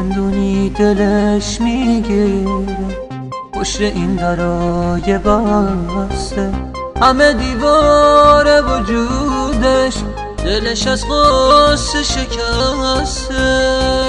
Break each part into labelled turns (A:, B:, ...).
A: زندونی دلش میگیره، پشت این درای بسته همه دیوار وجودش دلش از غصه شکسته.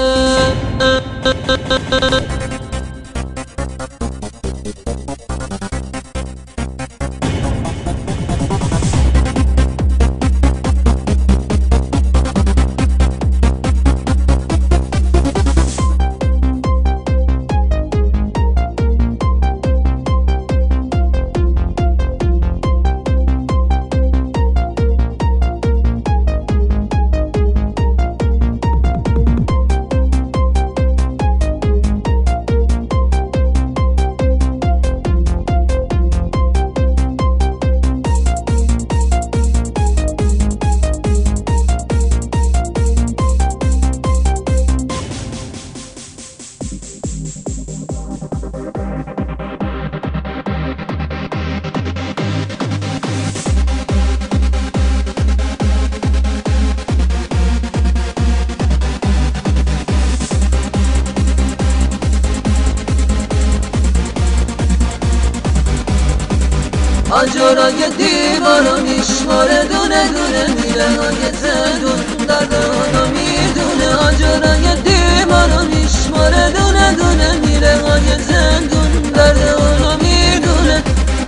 A: آجرای دیوارو میشماره دونه دونه میره های زندون درد اونو میدونه. آجرای دیوارو میشماره دونه دونه میره های زندون درد اونو میدونه.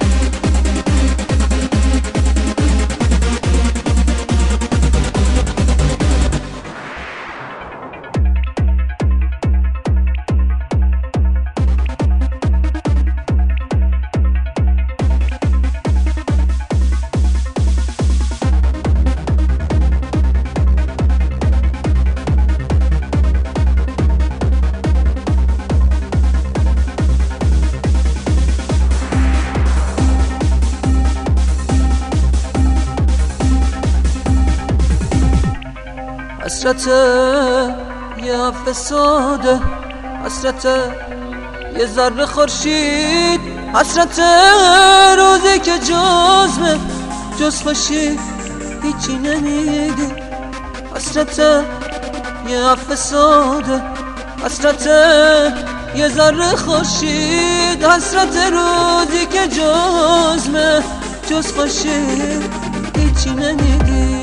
A: حسرت یه عفو ساده، حسرت یه ذره خورشید، حسرت روزی که جز خوشی هیچی نمیدی. حسرت یه عفو ساده، حسرت یه ذره خورشید، حسرت روزی که جز خوشی هیچی نمیدی.